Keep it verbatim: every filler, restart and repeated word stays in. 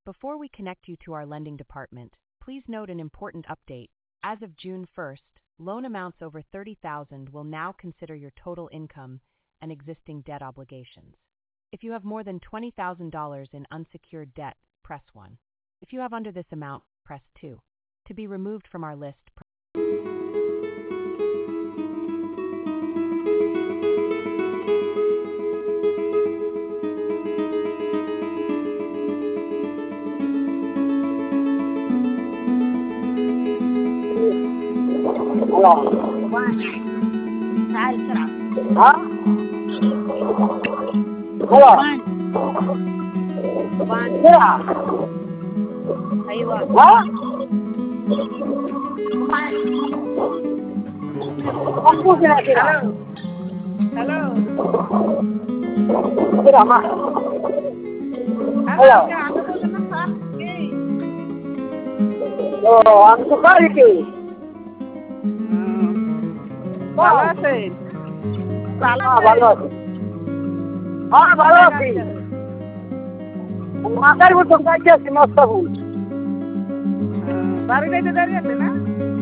Before we connect you to our lending department, please note an important update. As of June first, loan amounts over thirty thousand dollars will now consider your total income and existing debt obligations. If you have more than twenty thousand dollars in unsecured debt, press one. If you have under this amount, press two. To be removed from our list, press Hello. Huh? Hello. Yeah. أيوة. Huh? Aku kira kira. Hello. Kira mak. Hello. Oh, আমি তো বাড়ি কি? ভালো আছেন? হ্যাঁ ভালো আছি। হ্যাঁ ভালো আছি। মাথার উপর তো কাজ আছে মস্ত ফুল। বাড়ি যাইতে দাঁড়িয়ে আছে না?